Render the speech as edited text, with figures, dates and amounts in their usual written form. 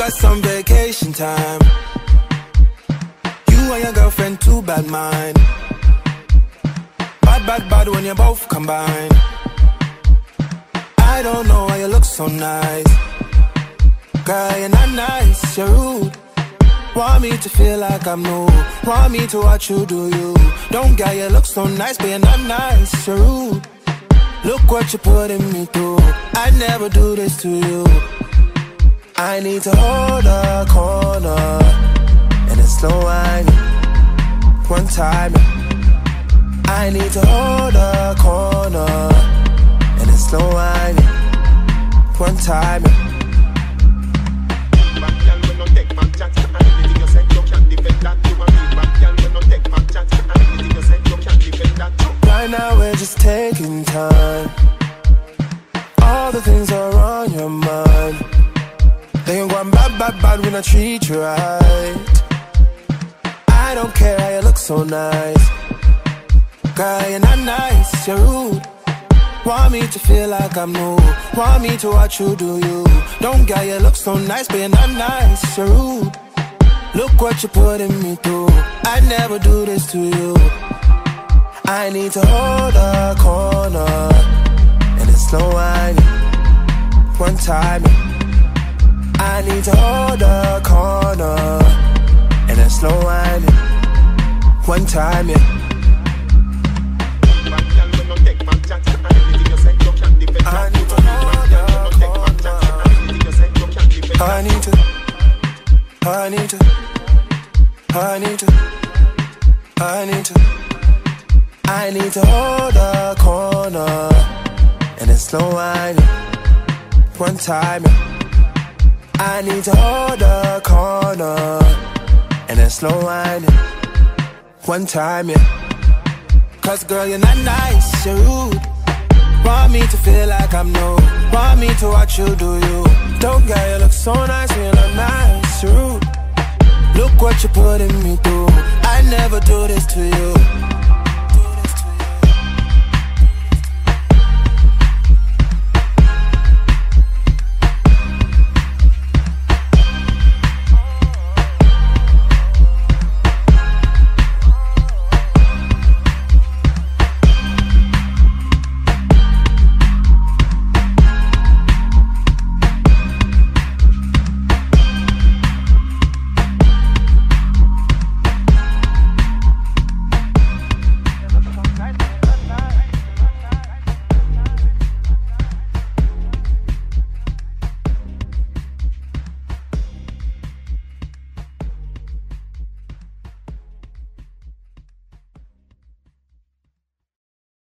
got some vacation time. You and your girlfriend, too bad mind. Bad, bad, bad when you both combine. I don't know why you look so nice. Girl, you're not nice, you're rude. Want me to feel like I'm new. Want me to watch you do you. Don't get you look so nice, but you're not nice, you're rude. Look what you're putting me through. I never do this to you. I need to hold a corner and it's slow whining. One time, I need to hold a corner and it's slow whining. One time. Right now we're just taking time. All the things are on your mind. They ain't going bad, bad, bad when I treat you right. I don't care how you look so nice. Girl, you're not nice, you're rude. Want me to feel like I'm new. Want me to watch you do you. Don't get you look so nice, but you're not nice, you're rude. Look what you're putting me through. I never do this to you. I need to hold a corner and it's slow whining. One time. I need to hold a corner and it's slow whining. One time, yeah. I need to hold a corner. I need to hold a corner and it's slow whining. One time, yeah. I need to hold a corner and it's slow whining. One time, yeah. Cause girl, you're not nice, you're rude. Want me to feel like I'm new. Want me to watch you do you. Don't get you look so nice when you're not nice, you're rude. Look what you're putting me through. I never do this to you.